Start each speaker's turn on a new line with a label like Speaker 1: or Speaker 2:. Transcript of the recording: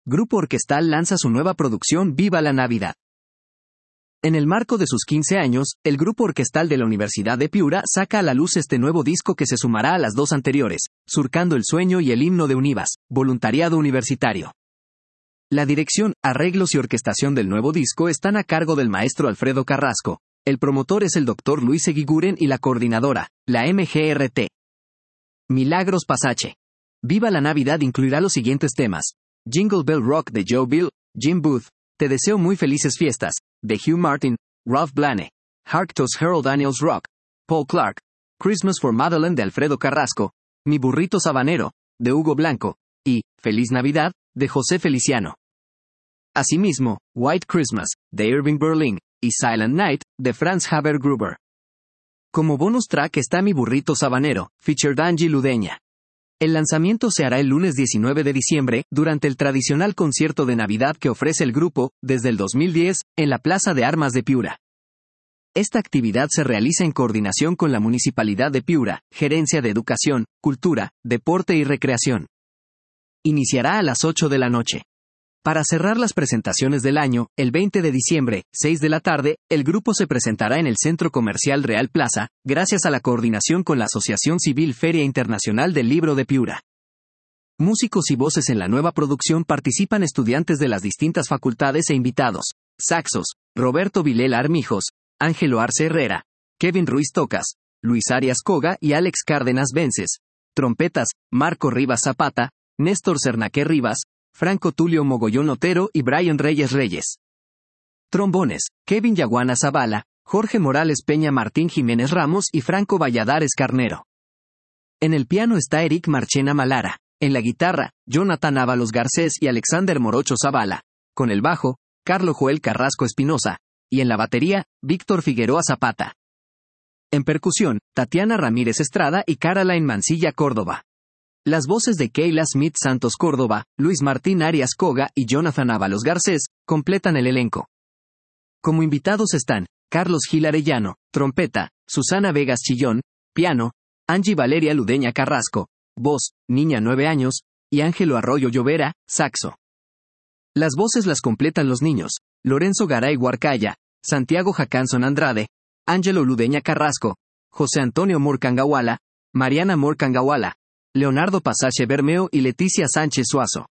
Speaker 1: Grupo Orquestal lanza su nueva producción Viva la Navidad. En el marco de sus 15 años, el Grupo Orquestal de la Universidad de Piura saca a la luz este nuevo disco que se sumará a las dos anteriores, Surcando el Sueño y el Himno de Univas, Voluntariado Universitario. La dirección, arreglos y orquestación del nuevo disco están a cargo del maestro Alfredo Carrasco, el promotor es el Dr. Luis Eguiguren y la coordinadora, la MGRT. Milagros Pasache. Viva la Navidad incluirá los siguientes temas: Jingle Bell Rock de Joe Bill, Jim Booth, Te deseo muy felices fiestas, de Hugh Martin, Ralph Blane, Hark to Harold Daniels Rock, Paul Clark, Christmas for Madeline de Alfredo Carrasco, Mi burrito sabanero, de Hugo Blanco, y Feliz Navidad, de José Feliciano. Asimismo, White Christmas, de Irving Berlin, y Silent Night, de Franz Haber Gruber. Como bonus track está Mi burrito sabanero, featured Angie Ludeña. El lanzamiento se hará el lunes 19 de diciembre, durante el tradicional concierto de Navidad que ofrece el grupo, desde el 2010, en la Plaza de Armas de Piura. Esta actividad se realiza en coordinación con la Municipalidad de Piura, Gerencia de Educación, Cultura, Deporte y Recreación. Iniciará a las 8 de la noche. Para cerrar las presentaciones del año, el 20 de diciembre, 6 de la tarde, el grupo se presentará en el Centro Comercial Real Plaza, gracias a la coordinación con la Asociación Civil Feria Internacional del Libro de Piura. Músicos y voces en la nueva producción participan estudiantes de las distintas facultades e invitados: saxos, Roberto Vilela Armijos, Ángelo Arce Herrera, Kevin Ruiz Tocas, Luis Arias Coga y Alex Cárdenas Vences. Trompetas, Marco Rivas Zapata, Néstor Cernaque Rivas, Franco Tulio Mogollón Otero y Brian Reyes Reyes. Trombones, Kevin Yaguana Zavala, Jorge Morales Peña Martín Jiménez Ramos y Franco Valladares Carnero. En el piano está Eric Marchena Malara. En la guitarra, Jonathan Ábalos Garcés y Alexander Morocho Zavala. Con el bajo, Carlo Joel Carrasco Espinosa. Y en la batería, Víctor Figueroa Zapata. En percusión, Tatiana Ramírez Estrada y Caroline Mancilla Córdoba. Las voces de Keila Smith Santos Córdoba, Luis Martín Arias Coga y Jonathan Ábalos Garcés completan el elenco. Como invitados están Carlos Gil Arellano, trompeta, Susana Vegas Chillón, piano, Angie Valeria Ludeña Carrasco, voz, Niña 9 años, y Ángelo Arroyo Llovera, saxo. Las voces las completan los niños: Lorenzo Garay Huarcaya, Santiago Jacanson Andrade, Ángelo Ludeña Carrasco, José Antonio Morcangahuala, Mariana Morcangahuala, Leonardo Pasache Bermeo y Leticia Sánchez Suazo.